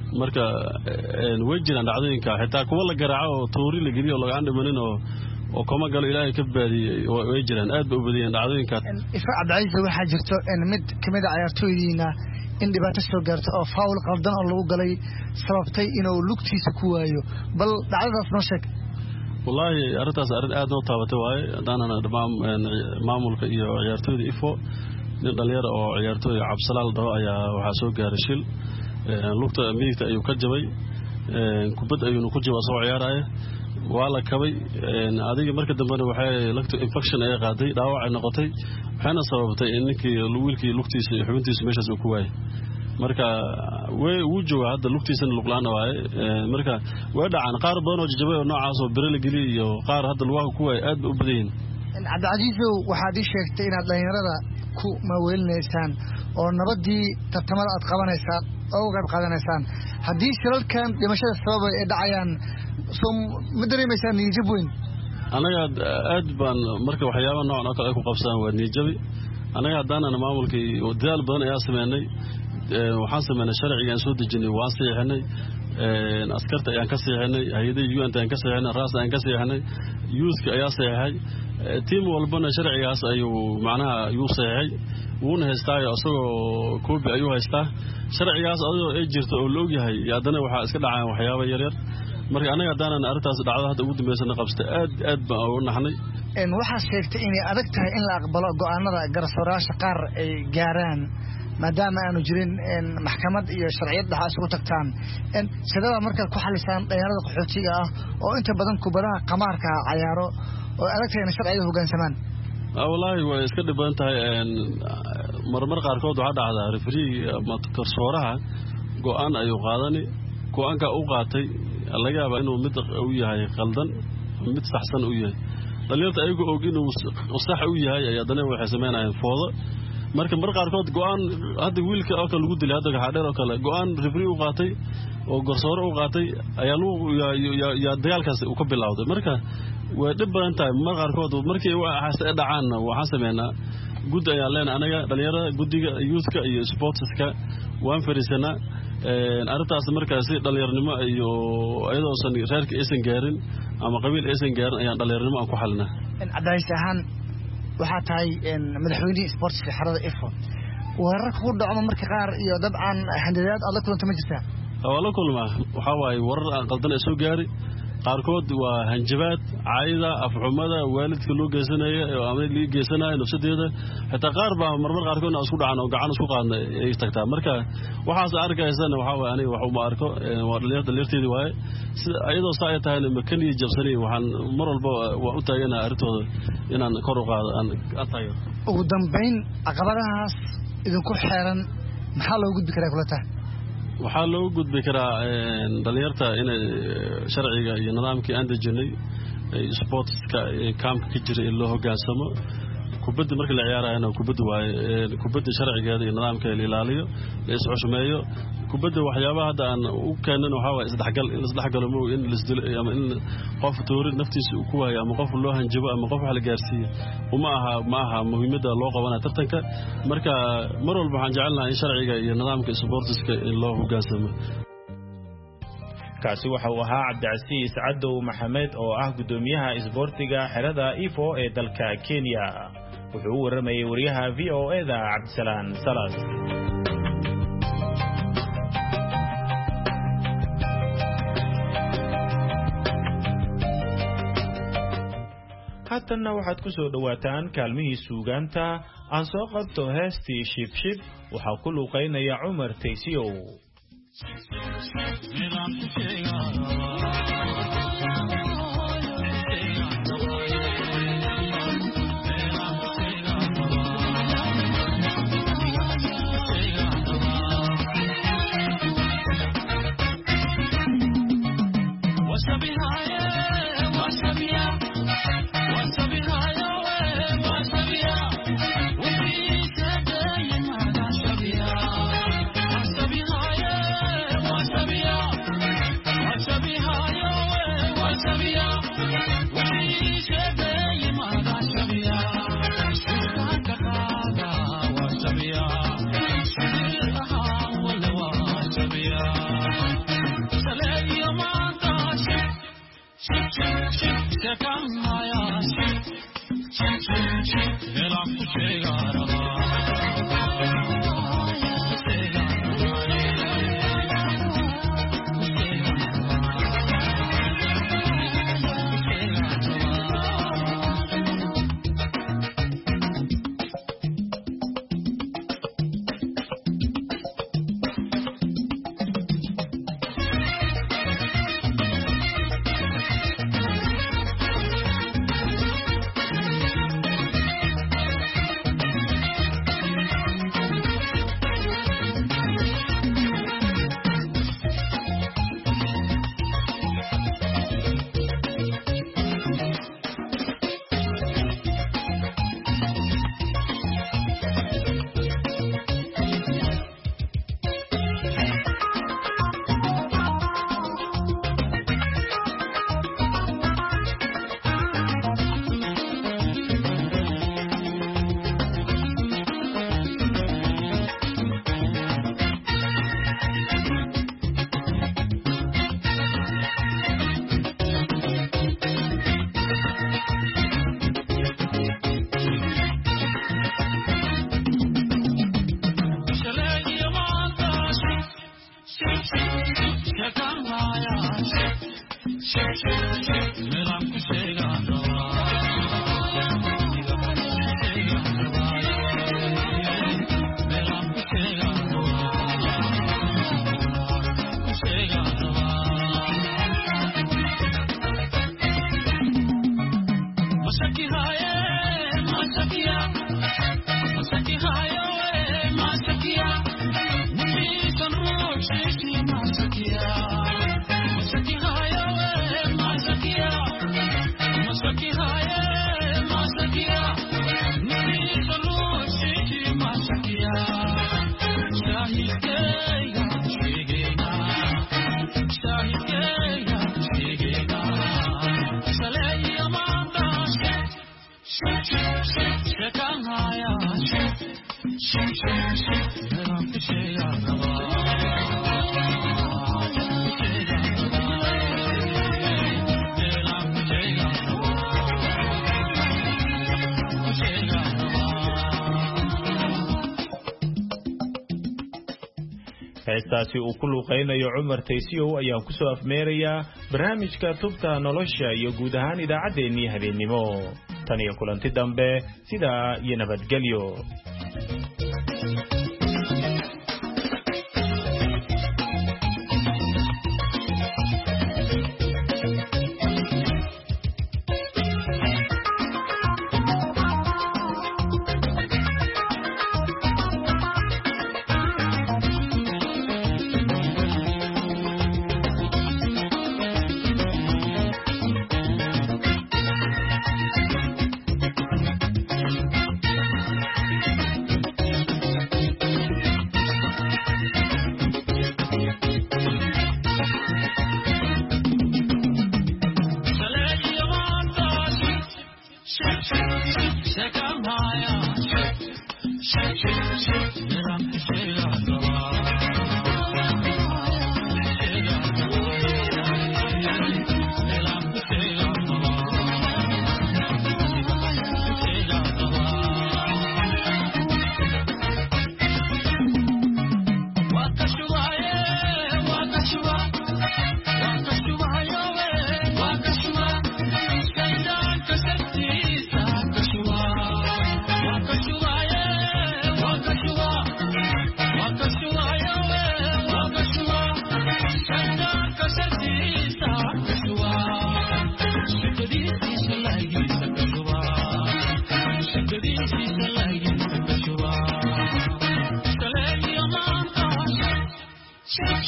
marka way jiraan dhacdooyinka xitaa kuwa la garaaco oo toori la geliyo laga andhimanin oo kama galo ilaahay ka baadiyay way jiraan aad u badiyeen dhacdooyinka ifa Cabdicasiis waxa jirto in mid kamid ah ciyaartooydiina in dhibaato soo gaarto oo foul qaldan oo lagu galay sababtay inuu lugtiisa ku waayo bal dhacdadaas noo sheeg wallahi arintaas arin aad noo taabatay waay hadana maamulka iyo ciyaartooyda ifo nin dhalinyaro oo ciyaartooy Cabsalaal dhaw ayaa waxa soo gaaray shil lugta midigta ayuu ka jabay kubad ayuu ku jabay soo ciyaaraya waa la kabay adiga marka dambena waxay lagto infection ay qaaday dhaawac ay noqotay waxaana sababtay in ninkii wiilkii lugtiisa iyo xubintiisa meeshaas uu ku waayay marka way uu jooga hadda lugtiisana luglaan waay marka way dhacaan qaar badan oo jajabay oo noocaas oo bere la galiyo iyo qaar hadda lugaha ku waayay aad u badan Cabdicasiis waxaad ii sheegtay inaad dhalinyarada ku maaweelinaysaan oo nabadii tartamada aad qabanaysaan oo qayb qaadanaysaan haddii shilalkan dhimashada sabab ay dhacayaan soo ma dareemaysaan niyad weyn anaga aad baan marka waxyaabo noocan oo kale ku qabsan waa niyad anaga hadana maamulkii dadaal badan ayaa sameynay waxaan sameynay sharciga aan soo dejinay waan saxeexnay askarta ayaan ka saxeexnay hay'adaha UN ayaan ka saxeexnay raas ayaan ka saxeexnay youth ayaa saxeexay team walbana sharcigaas ayuu macnaha ayuu saxeexay wuuna haystaa asagoo koobi ayuu haystaa sharcigaas adoo ay jirto oo loo yahay hadana waxa iska dhacaan waxyaabo yar yar marka anaga hadana arintaas dhacdo hadda ugu dambeysana qabsta aad baan u naxnay waxa sheegtay inay adag tahay in la aqbalo go'aanada garsoorayaasha qaar ay gaaraan maadaama aanu jirin maxkamad iyo sharciyad dhaxal isku tagtaan sidaba marka ku xalisaan dhalinyarada qaxootiga ah oo inta badan kubadaha qamaarka ciyaaro oo adag tahay in sharciga hoggaansamaan wallahi way iska dhiban tahay marmar qaarkood waxa dhacda referee ama garsooraha go'aan ayuu qaadani go'aanka uu qaatay laga yaabaa inuu mid u yahay qaldan mid saxsan u yahay dhalinyarada ayagu og inuu sax u yahay ayadana waxay sameynayaan foodo marka mar qaarkood go'aan hadda wiilka oo kale lagu dilay hadda xaadheer oo kale go'aan referee u qaatay oo garsoore u qaatay ayaa dagaalkaas uu ka bilowday marka way dhib badan tahay mar qaarkood markii waxa dhacaan waxaan sameynaa gud ayaa leen anaga dhalinyarada gudiga youthka iyo sportska waan fariisana arintaas markaas dhalinyarnimo iyo ayadoo san reerka aysan gaarin ama qabiil aysan gaarin ayaan dhalinyarnimo aan ku xalinaa Cabdicasiis ahaan waxa tahay madaxweynaha sportska xarada ifo wararka ku dhaco marka qaar iyo dabcan handadaad aad la kulanta ma jirtaa wala kulma waxa waaye warar aan qaldan ay soo gaari qaarkood waa hanjabaad caayida afxumada waalidka loo geysanayo ama loo geysanayo nafsadeeda xitaa qaar baa marmar qaarkood isku dhacaan oo gacan isku qaadnay ay tagtaa marka waxaas arkaysana waxa way aniga wax uma arko waa dhalinyarteedii waaye ayadoo saa ay tahay makaniyo jabsanay waxaan mar walba waa u taaganahay arintooda inaan kor u qaado aan taageero ugu dambeyn caqabadahaas idinku xeeran maxaa loo gudbi karaa kulata waxaa loo gudbi karaa dhalinyarta inay sharciga iyo nidaamkii aan dejinay sportska camp ka jira in loo hoggaansamo kubadda marka la ciyaarayana kubadda waaye kubadda sharcigeeda iyo nidaamkeeda la ilaaliyo la isxushmeeyo kubadda waxyaabaha hadda aan u keenan waxa waaye isdhexgalo mo in lisdilo ama in qof toorid naftiisa uu ku waayo ama qof loo hanjabo ama qof wax la gaarsiiyo ma aha muhiimadda loo qabanayo tartanka marka mar walba waxaan jecelnahay in sharciga iyo nidaamka sportska in loo hoggaansamo kaasi waxa uu ahaa Cabdicasiis Cadow Maxamed oo ah gudoomiyaha isboortiga xerada Ifo ee dalka Kenya wuxuu u waramayay wariyaha VOA-da Cabdisalaan Salas haddana waxaad ku soo dhawaataan kaalmihii suugaanta aan soo qabto heestii shibshib waxaa ku luuqaynaya Cumar Taysiyow Yeah. heestaasi uu ku luuqaynayo Cumar Taysiyow ayaan ku soo afmeerayaa barnaamijka tubta nolosha iyo guud ahaan idaacadeennii habeenimo tan iyo kulanti dambe sidaa iyo nabadgelyo.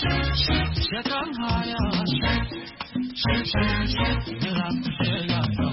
Shut up,